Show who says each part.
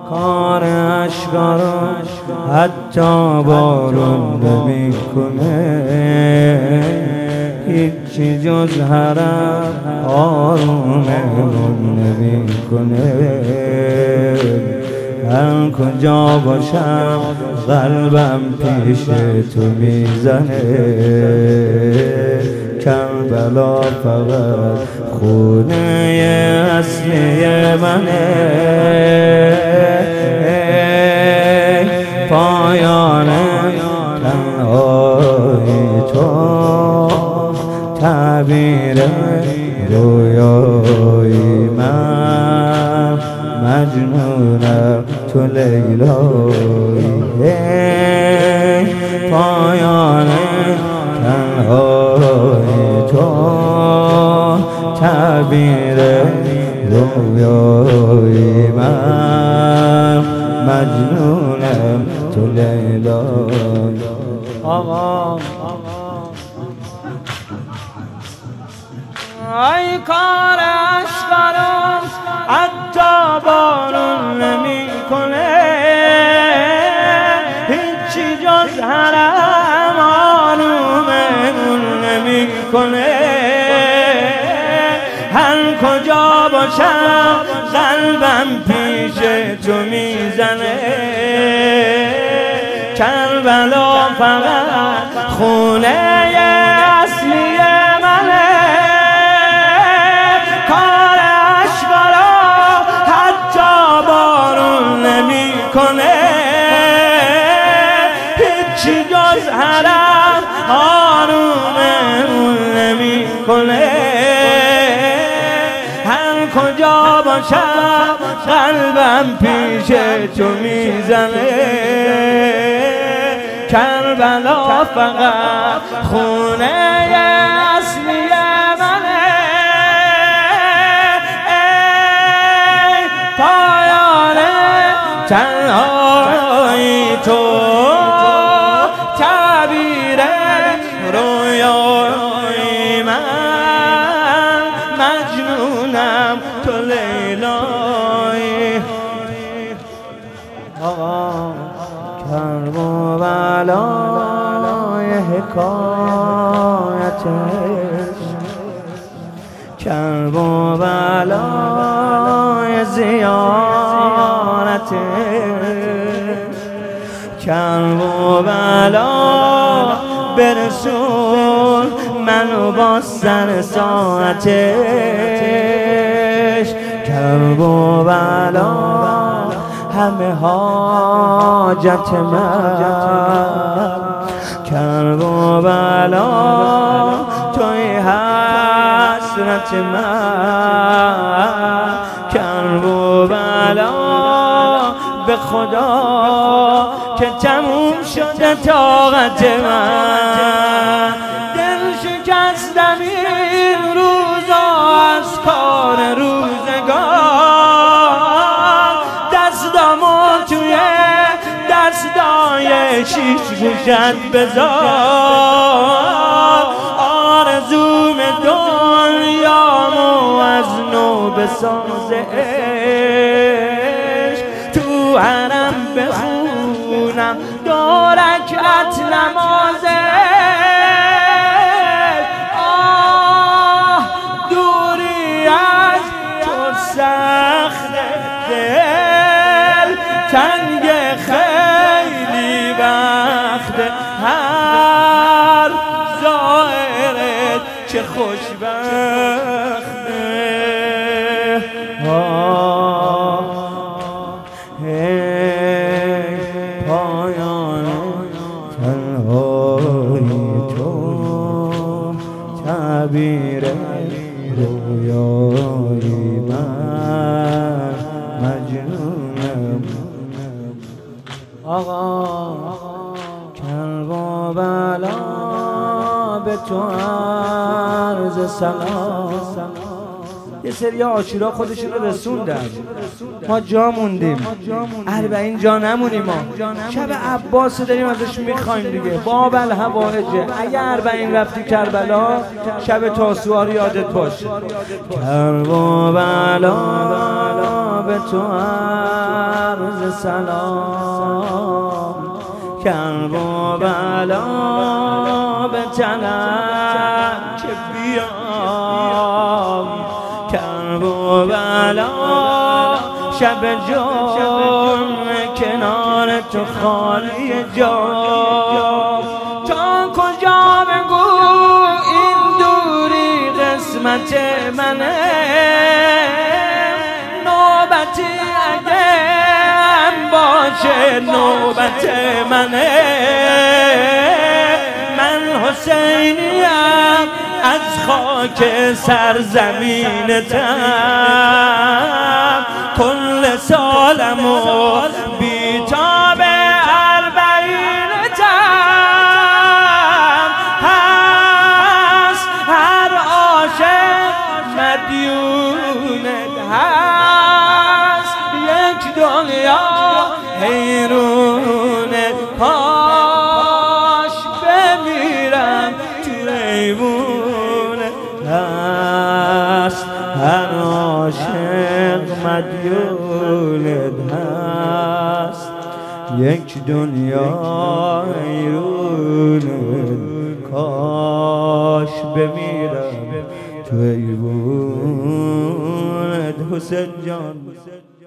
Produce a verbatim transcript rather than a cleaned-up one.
Speaker 1: کار اشکارا حتی بارون نمیکنه، هیچی جز حرم آروممون نمیکنه. هر کجا باشم قلبم پیش تو میزنه، کربلا فقط خونه اصلی منه. پایان تنهایی تو تعبیر رویای من، مجنونم تو لیلایی. پایان تنهایی تو تعبیر رویای من، مجنونم تو لیلایی. آقا ای کار اشکارم حتی بارون نمیکنه، هیچی جز حرم آروممون نمیکنه. هر کجا باشم قلبم پیش تو میزنه، کربلا فقط خونه اصلی منه. کار اشکارا حتی بارون نمیکنه، هیچی جز حرم آروممون نمیکنه. هر کجا باشم قلبم پیش تو میزنه، کربلا فقط خونه اصلی منه. ای پایان تنهایی تو تعبیر رویای من، مجنونم تو لیلایی. آقا کرب و بلای حکایتش، کرب و بلای زیارتش، کرب و بلا برسون منو با سر ساعتش. کرب و بلا همه حاجت من، کرب و بلا توی حسرت من. کرب و بلا به خدا که تموم شده طاقت من. دل شکستم این روزا از کار روزگار، دستامو توی دستای شیش گوشت بذار. آرزوم دنیامو از نو بسازش، تو حرم بخونم دو رکعت نمازش. آه دوری از تو سخت دل، تنگ خیلی وقت هر ظاهرت چه خوشبخته. آه ای پایان تنهایی تو تعبیر رویای من، مجنونم. آقا کرب و بلا به تو عرض سلام، یه سری عاشورا خودشون رو رسوندن، ما جا موندیم، اربعین جا نمونیم. ما شب عباس داریم ازش میخوایم دیگه. باب الهوائجه، اگه اربعین رفتی کربلا شب تاسوعا رو یادت باشه. کربلا به تو عرض سلام، کربلا به طلب که بیام، کربلا شب جرم کنار تو خالی جام. تا کجا بگو این دوری قسمت منه، نوبتی اگه هم باشه نوبت منه. من حسینیم از خاک سرزمینتم، کل سالم و بیتاب اربعینتم. هست هر عاشق مدیونت، هست یک دنیا حیرونت. کاش بمیرم تو ایوونت، هست هر عاشق مدیونت، هست یک دنیا حیرونت. کاش بمیرم تو ایوونت حسین جان.